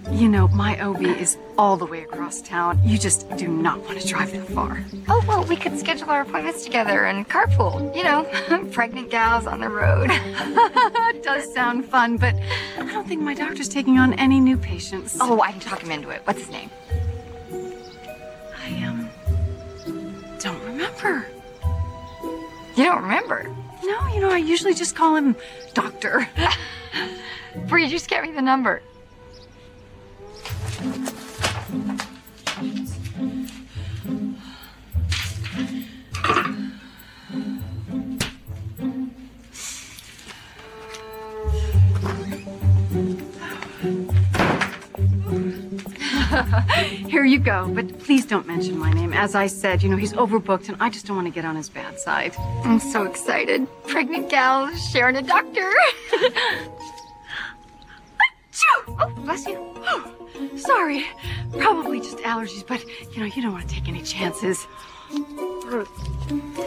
You know, my OB is all the way across town. You just do not want to drive that far. Oh, well, we could schedule our appointments together and carpool. You know, pregnant gals on the road. It does sound fun, but I don't think my doctor's taking on any new patients. Oh, I can talk him into it. What's his name? I, don't remember. You don't remember? No, you know, I usually just call him Doctor. Bree, just get me the number. Here you go, but please don't mention my name. As I said, you know, he's overbooked and I just don't want to get on his bad side. I'm so excited. Pregnant gal sharing a doctor. Oh, bless you. Sorry. Probably just allergies, but, you know, you don't want to take any chances.